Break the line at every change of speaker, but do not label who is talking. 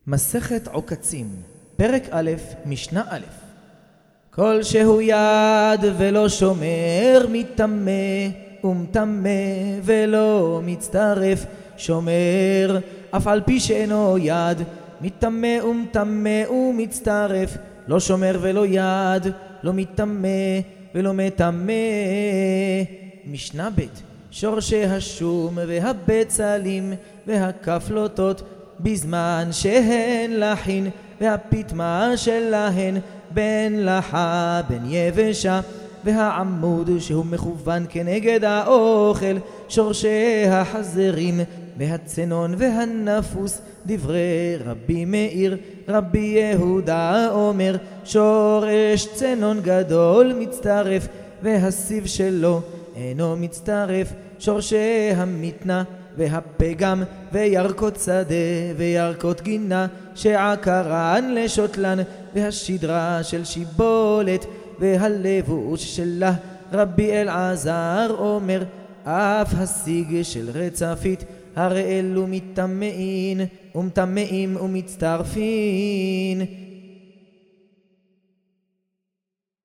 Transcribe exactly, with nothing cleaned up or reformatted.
מסכת עוקצים, פרק א', משנה א'. כל שהוא יד ולא שומר מטמא, ומטמא ולא מצטרף שומר, אף על פי שאינו יד, מטמא ומטמא ומצטרף, לא שומר ולא יד, לא מטמא ולא מטמא. משנה ב'. שורשי השום והבצלים והכפלוטות בזמן שהן לחין, והפטמה שלהן בין לחה בין יבשה, והעמוד שהוא מכוון כנגד האוכל, שורשי החזרים והצנון והנפוס. דברי רבי מאיר רבי יהודה אומר, שורש צנון גדול מצטרף והסיב שלו אינו מצטרף, שורשי המתנה והפגם וירקות שדה וירקות גינה, שעקרן לשוטלן, והשדרה של שיבולת והלבוש שלה. רבי אלעזר אומר, אף הסיג של רצפית, הרי אלו מטמאין ומטמאים ומצטרפין.